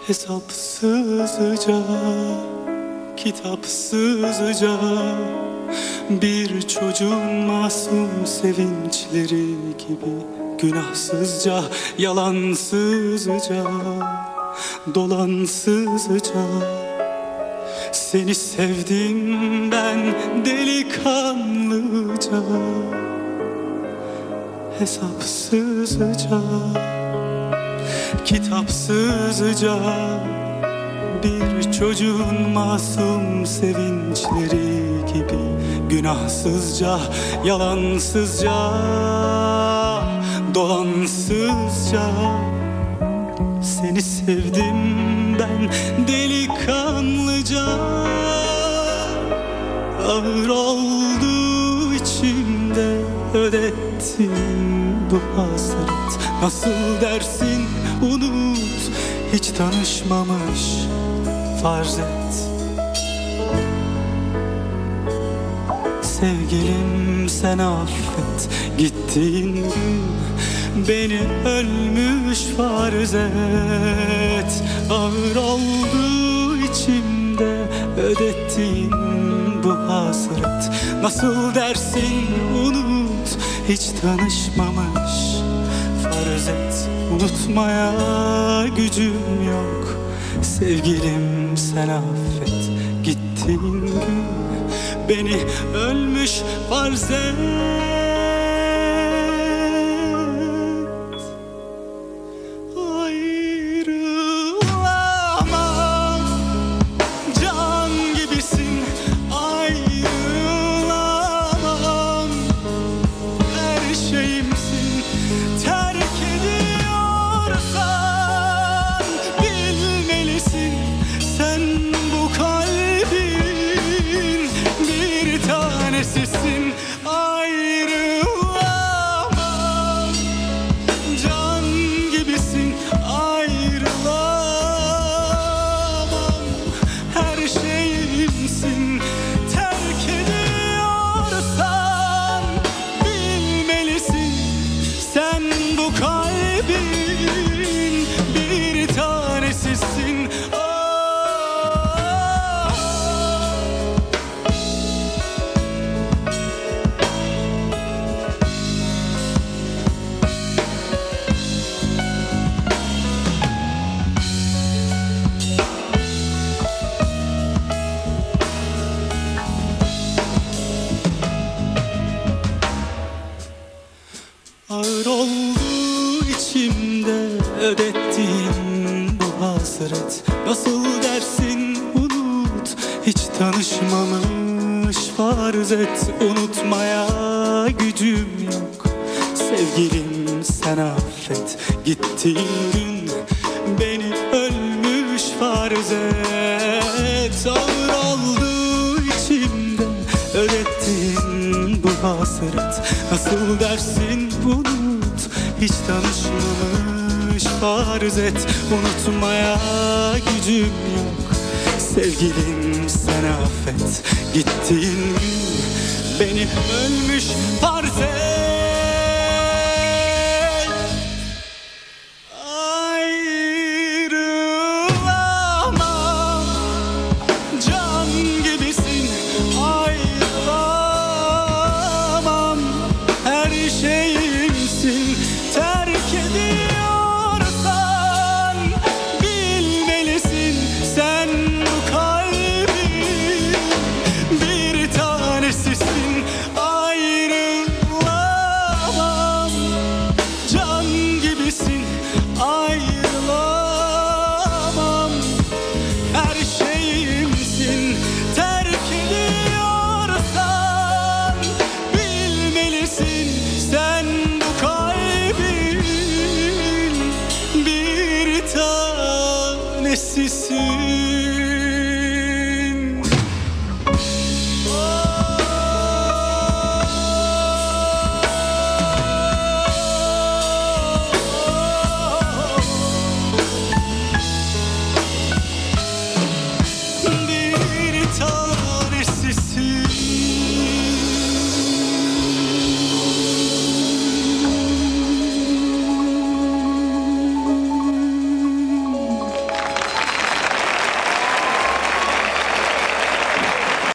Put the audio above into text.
Hesapsızca, kitapsızca bir çocuğun masum sevinçleri gibi, günahsızca, yalansızca, dolansızca seni sevdim ben delikanlıca. Hesapsızca, kitapsızca bir çocuğun masum sevinçleri gibi, günahsızca, yalansızca, dolansızca seni sevdim ben delikanlıca. Ağır oldu içimde ödettim bu hasret. Nasıl dersin unut, hiç tanışmamış farz et. Sevgilim sen affet, gittiğin gün beni ölmüş farz et. Ağır oldu içimde ödettiğin bu hasret. Nasıl dersin unut, hiç tanışmamış farz et. Unutmaya gücüm yok, sevgilim sen affet, gittiğin gün beni ölmüş farz et. Ayrılamam, can gibisin, ayrılamam. Her şeyimsin, terk ediyorsan bilmelisin. Sen bu kalbin bir tanesisin. Ayrılamam, can gibisin, ayrılamam. Her şeyimsin, terk ediyorsan bilmelisin. Sen bu kalbin bir tanesisin. Ağır oldu içimde ödettiğim bu hasret. Nasıl dersin unut, hiç tanışmamış farz et. Unutmaya gücüm yok, sevgilim sen affet, gittiğin gün beni ölmüş farz et. Ağır oldu içimde ödettiğin bu hasret. Nasıl dersin unut, hiç tanışmamış farz et. Unutmaya gücüm yok, sevgilim sen affet, gittiğin gün beni ölmüş farz et. Ayrılamam, can gibisin, ayrılamam. Her şeyimsin, terk ediyorsan bilmelisin. Sen bu kalbin bir tanesisin. Ayrılamam, can gibisin, ayrılamam. Her şeyimsin, terk ediyorsan bilmelisin. Sen bu kalbin bir tanesisin.